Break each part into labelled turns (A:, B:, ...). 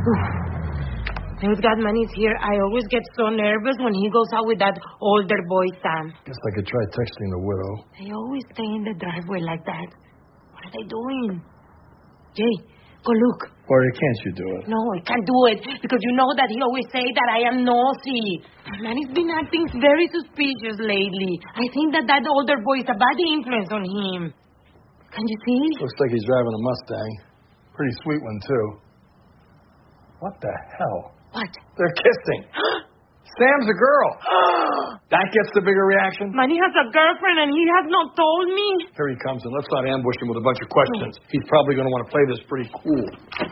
A: Thank God Manny's here. I always get so nervous when he goes out with that older boy, Sam.
B: Guess I could try texting the widow.
A: They always stay in the driveway like that. What are they doing? Jay, go look.
B: Gloria, can't you do it?
A: No, I can't do it because you know that he always say that I am nosy. Manny's been acting very suspicious lately. I think that older boy is a bad influence on him. Can you see?
B: Looks like he's driving a Mustang. Pretty sweet one, too. What the hell?
A: What?
B: They're kissing. Sam's a girl. That gets the bigger reaction.
A: Manny has a girlfriend and he has not told me.
B: Here he comes, and let's not ambush him with a bunch of questions. He's probably going to want to play this pretty cool.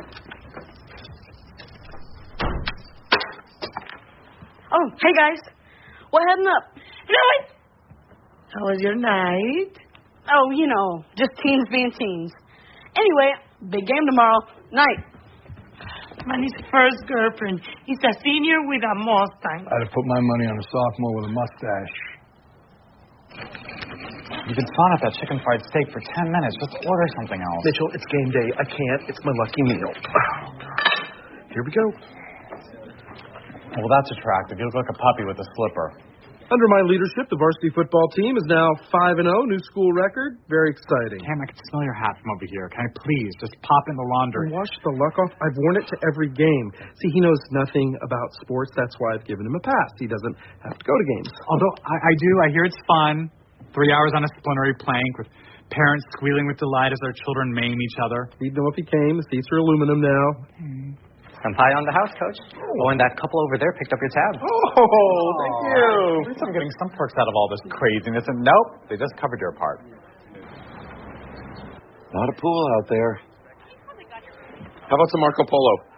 C: Oh, hey guys. We're heading up.
A: How was your night?
C: Oh, just teens being teens. Anyway, big game tomorrow. Night.
A: Manny's first girlfriend. He's a senior with a Mustang.
B: I'd have put my money on a sophomore with a mustache.
D: You've been sawing up that chicken fried steak for 10 minutes. Just order something else.
E: Mitchell, it's game day. I can't. It's my lucky meal. Here we go.
D: Well, that's attractive. You look like a puppy with a slipper.
E: Under my leadership, the varsity football team is now 5-0, new school record. Very exciting.
D: Cam, I can smell your hat from over here. Can I please just pop in the laundry?
E: Wash the luck off. I've worn it to every game. See, he knows nothing about sports. That's why I've given him a pass. He doesn't have to go to games.
D: Although I do. I hear it's fun. 3 hours on a splintery plank with parents squealing with delight as their children maim each other.
E: He'd know if he came. The seats are aluminum now.
F: I'm high on the house, Coach. Oh, and that couple over there picked up your tab.
E: Oh, thank you.
D: At least I'm getting some perks out of all this craziness. And nope, they just covered your part.
B: Not a pool out there.
E: How about some Marco Polo?